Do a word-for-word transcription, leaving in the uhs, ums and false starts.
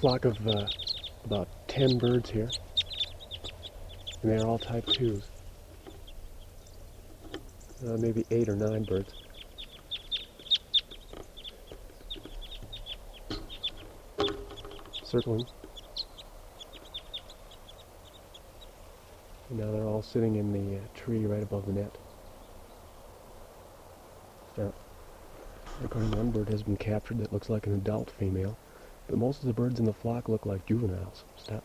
flock of uh, about ten birds here, and they're all type twos. Uh, maybe eight or nine birds. Circling. And now they're all sitting in the uh, tree right above the net. Now, according to one bird has been captured that looks like an adult female, but most of the birds in the flock look like juveniles. Stop.